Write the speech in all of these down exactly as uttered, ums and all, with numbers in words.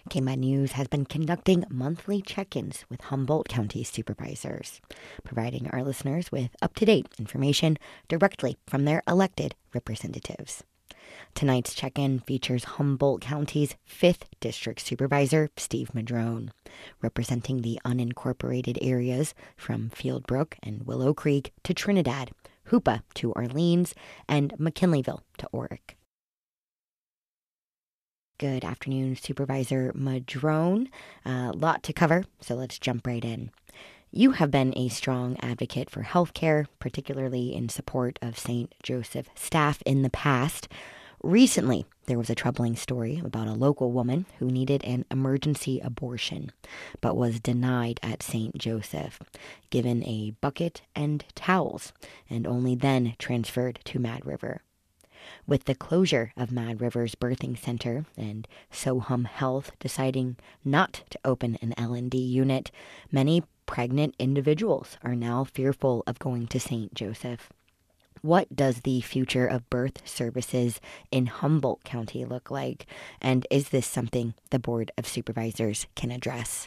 K M A News has been conducting monthly check-ins with Humboldt County supervisors, providing our listeners with up-to-date information directly from their elected representatives. Tonight's check-in features Humboldt County's fifth District Supervisor, Steve Madrone, representing the unincorporated areas from Fieldbrook and Willow Creek to Trinidad, Hoopa to Orleans, and McKinleyville to Orick. Good afternoon, Supervisor Madrone. A uh, lot to cover, so let's jump right in. You have been a strong advocate for healthcare, particularly in support of Saint Joseph staff in the past. Recently, there was a troubling story about a local woman who needed an emergency abortion, but was denied at Saint Joseph, given a bucket and towels, and only then transferred to Mad River. With the closure of Mad River's birthing center and Sohum Health deciding not to open an L and D unit, many pregnant individuals are now fearful of going to Saint Joseph. What does the future of birth services in Humboldt County look like? And is this something the Board of Supervisors can address?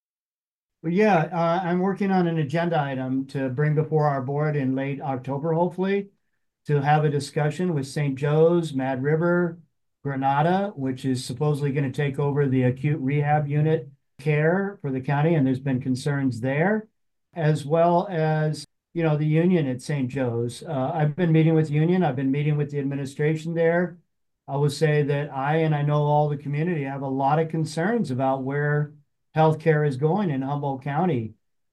Well, yeah, uh, I'm working on an agenda item to bring before our board in late October, hopefully, to have a discussion with Saint Joe's, Mad River, Granada, which is supposedly going to take over the acute rehab unit care for the county, and there's been concerns there, as well as, you know, the union at Saint Joe's. Uh, I've been meeting with union. I've been meeting with the administration there. I will say that I, and I know all the community, have a lot of concerns about where healthcare is going in Humboldt County,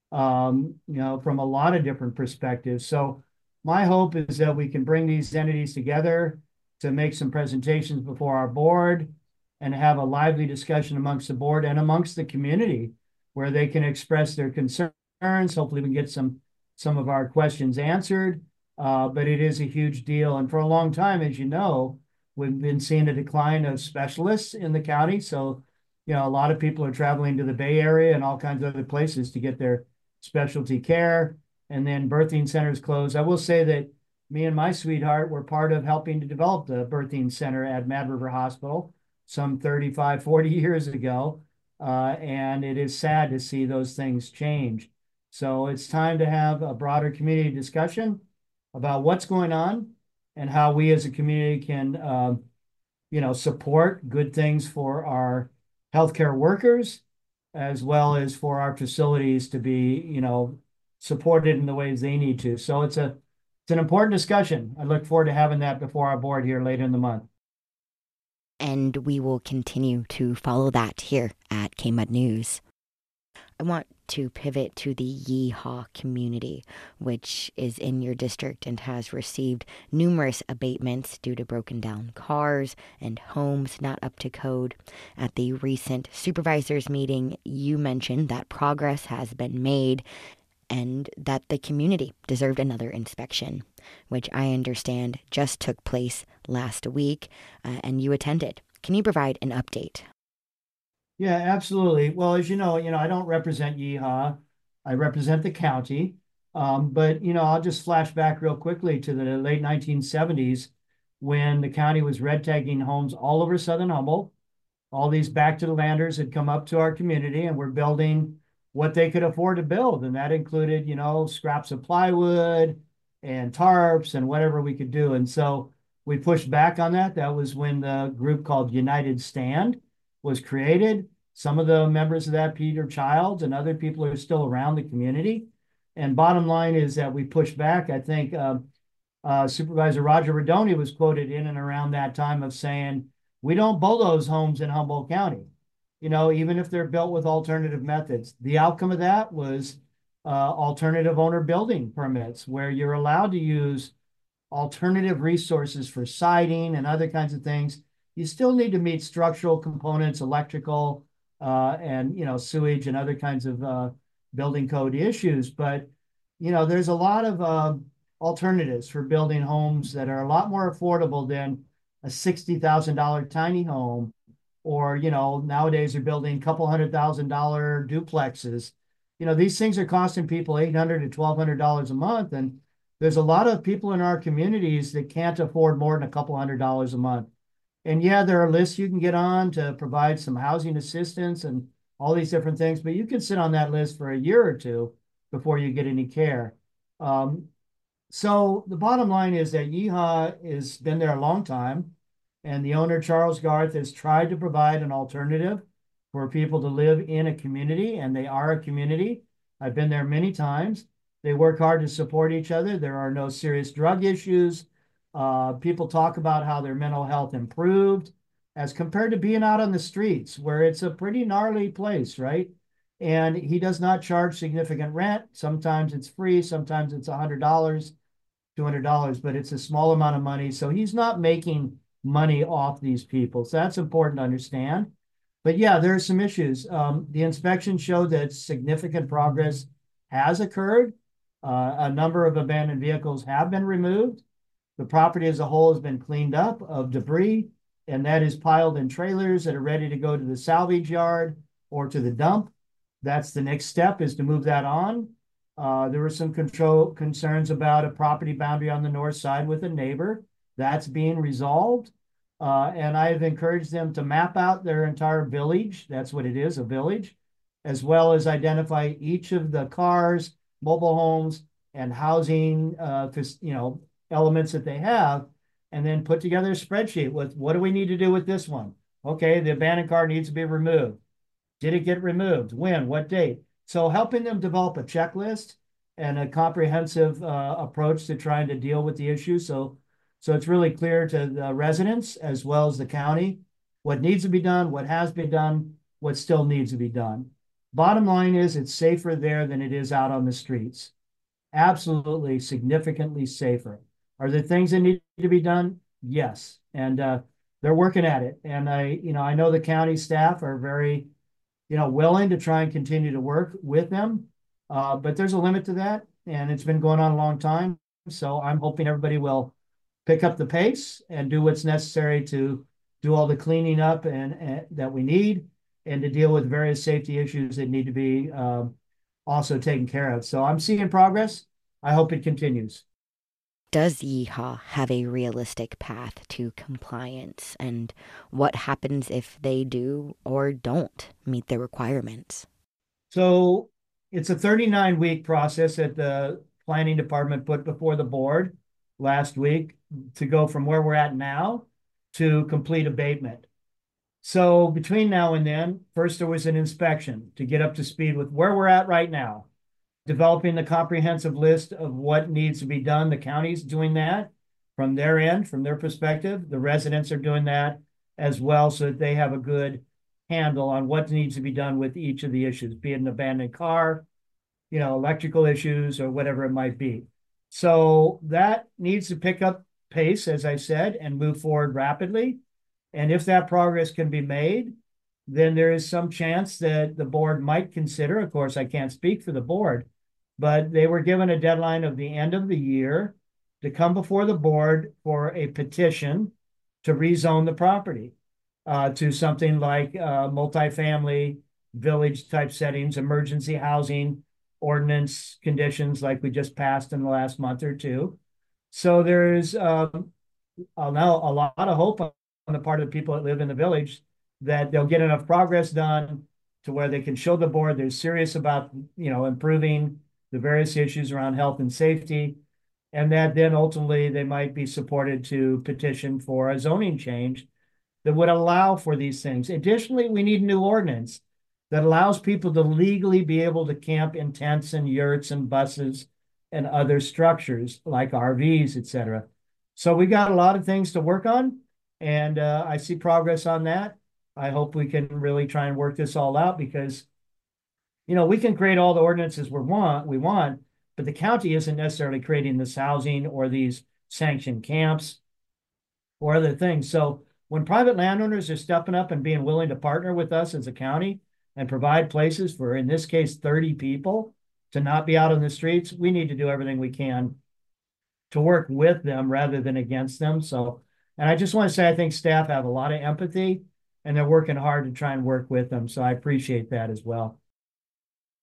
um, you know, from a lot of different perspectives. So my hope is that we can bring these entities together to make some presentations before our board and have a lively discussion amongst the board and amongst the community where they can express their concerns. Hopefully we can get some, some of our questions answered, uh, but it is a huge deal. And for a long time, as you know, we've been seeing a decline of specialists in the county. So, you know, a lot of people are traveling to the Bay Area and all kinds of other places to get their specialty care. And then birthing centers closed. I will say that me and my sweetheart were part of helping to develop the birthing center at Mad River Hospital some thirty-five, forty years ago. Uh, and it is sad to see those things change. So it's time to have a broader community discussion about what's going on and how we as a community can, uh, you know, support good things for our healthcare workers, as well as for our facilities to be, you know, supported in the ways they need to. So it's a it's an important discussion. I look forward to having that before our board here later in the month. And we will continue to follow that here at K M U D News. I want to pivot to the Yeehaw community, which is in your district and has received numerous abatements due to broken down cars and homes not up to code. At the recent supervisors meeting, you mentioned that progress has been made and that the community deserved another inspection, which I understand just took place last week, uh, and you attended. Can you provide an update? Yeah, absolutely. Well, as you know, you know, I don't represent Yeehaw. I represent the county. Um, but, you know, I'll just flash back real quickly to the late nineteen seventies when the county was red tagging homes all over Southern Humboldt. All these back to the landers had come up to our community and were building what they could afford to build. And that included, you know, scraps of plywood and tarps and whatever we could do. And so we pushed back on that. That was when the group called United Stand was created. Some of the members of that, Peter Childs and other people, are still around the community. And bottom line is that we pushed back. I think uh, uh, Supervisor Roger Rodoni was quoted in and around that time of saying, we don't bulldoze homes in Humboldt County, you know, even if they're built with alternative methods. The outcome of that was uh, alternative owner building permits, where you're allowed to use alternative resources for siding and other kinds of things. You still need to meet structural components, electrical, uh, and, you know, sewage and other kinds of uh, building code issues. But, you know, there's a lot of uh, alternatives for building homes that are a lot more affordable than a sixty thousand dollar tiny home, or, you know, nowadays they're building a couple hundred thousand dollar duplexes. You know, these things are costing people eight hundred to twelve hundred dollars a month. And there's a lot of people in our communities that can't afford more than a couple hundred dollars a month. And yeah, there are lists you can get on to provide some housing assistance and all these different things, but you can sit on that list for a year or two before you get any care. Um, so the bottom line is that Yeehaw has been there a long time, and the owner, Charles Garth, has tried to provide an alternative for people to live in a community, and they are a community. I've been there many times. They work hard to support each other. There are no serious drug issues. Uh, people talk about how their mental health improved as compared to being out on the streets, where it's a pretty gnarly place, right? And he does not charge significant rent. Sometimes it's free, sometimes it's one hundred dollars two hundred dollars, but it's a small amount of money. So he's not making money off these people. So that's important to understand. But yeah, there are some issues. Um, the inspection showed that significant progress has occurred. Uh, a number of abandoned vehicles have been removed. The property as a whole has been cleaned up of debris, and that is piled in trailers that are ready to go to the salvage yard or to the dump. That's the next step, is to move that on. Uh, there were some control concerns about a property boundary on the north side with a neighbor. That's being resolved. Uh, and I've encouraged them to map out their entire village. That's what it is, a village, as well as identify each of the cars, mobile homes, and housing, uh, you know, elements that they have, and then put together a spreadsheet with what do we need to do with this one? Okay, the abandoned car needs to be removed. Did it get removed? When? What date? So helping them develop a checklist and a comprehensive uh, approach to trying to deal with the issue. So, so it's really clear to the residents as well as the county what needs to be done, what has been done, what still needs to be done. Bottom line is it's safer there than it is out on the streets. Absolutely, significantly safer. Are there things that need to be done? Yes. And uh, they're working at it. And I, you know, I know the county staff are very, you know, willing to try and continue to work with them. Uh, but there's a limit to that. And it's been going on a long time. So I'm hoping everybody will pick up the pace and do what's necessary to do all the cleaning up and, and that we need, and to deal with various safety issues that need to be um, also taken care of. So I'm seeing progress. I hope it continues. Does Yeehaw have a realistic path to compliance? And what happens if they do or don't meet the requirements? So it's a thirty-nine week process that the planning department put before the board last week to go from where we're at now to complete abatement. So between now and then, first there was an inspection to get up to speed with where we're at right now, developing the comprehensive list of what needs to be done. The county's doing that from their end, from their perspective. The residents are doing that as well, so that they have a good handle on what needs to be done with each of the issues, be it an abandoned car, you know, electrical issues, or whatever it might be. So that needs to pick up pace, as I said, and move forward rapidly. And if that progress can be made, then there is some chance that the board might consider, of course, I can't speak for the board, but they were given a deadline of the end of the year to come before the board for a petition to rezone the property uh, to something like uh, multifamily village type settings, emergency housing ordinance conditions like we just passed in the last month or two. So there's um, now a lot of hope on the part of the people that live in the village that they'll get enough progress done to where they can show the board they're serious about, you know, improving the various issues around health and safety, and that then ultimately they might be supported to petition for a zoning change that would allow for these things. Additionally, we need a new ordinance that allows people to legally be able to camp in tents and yurts and buses and other structures like R Vs, et cetera. So we got a lot of things to work on, and uh, I see progress on that. I hope we can really try and work this all out, because, you know, we can create all the ordinances we want, we want, but the county isn't necessarily creating this housing or these sanctioned camps or other things. So when private landowners are stepping up and being willing to partner with us as a county and provide places for, in this case, thirty people to not be out on the streets, we need to do everything we can to work with them rather than against them. So, and I just want to say, I think staff have a lot of empathy and they're working hard to try and work with them. So I appreciate that as well.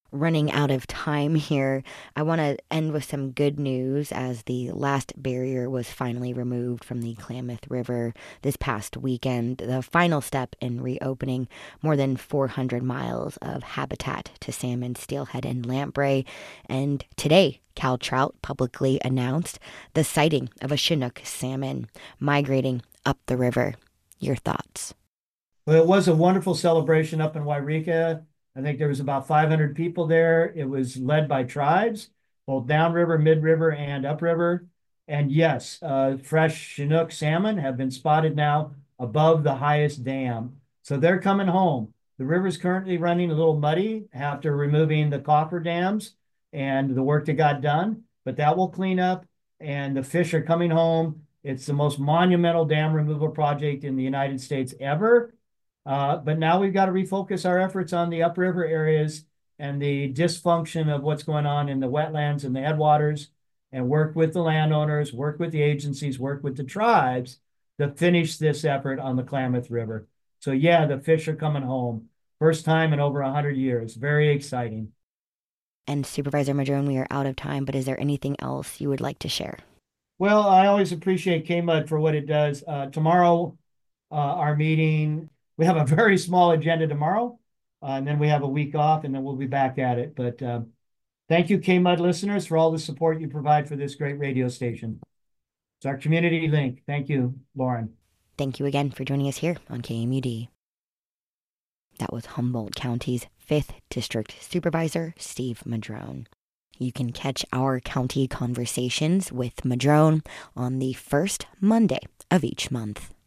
Running out of time here, I want to end with some good news as the last barrier was finally removed from the Klamath River this past weekend, the final step in reopening more than four hundred miles of habitat to salmon, steelhead, and lamprey. And today, Cal Trout publicly announced the sighting of a Chinook salmon migrating up the river. Your thoughts? Well, it was a wonderful celebration up in Wairika. I think there was about five hundred people there. It was led by tribes, both downriver, mid-river, and upriver. And yes, uh, fresh Chinook salmon have been spotted now above the highest dam. So they're coming home. The river's currently running a little muddy after removing the coffer dams and the work that got done, but that will clean up and the fish are coming home. It's the most monumental dam removal project in the United States ever. Uh, but now we've got to refocus our efforts on the upriver areas and the dysfunction of what's going on in the wetlands and the headwaters, and work with the landowners, work with the agencies, work with the tribes to finish this effort on the Klamath River. So yeah, the fish are coming home. First time in over one hundred years. Very exciting. And Supervisor Madrone, we are out of time, but is there anything else you would like to share? Well, I always appreciate K M U D for what it does. Uh, tomorrow, uh, our meeting, we have a very small agenda tomorrow, uh, and then we have a week off, and then we'll be back at it. But uh, thank you, K M U D listeners, for all the support you provide for this great radio station. It's our community link. Thank you, Lauren. Thank you again for joining us here on K M U D. That was Humboldt County's fifth District Supervisor, Steve Madrone. You can catch our county conversations with Madrone on the first Monday of each month.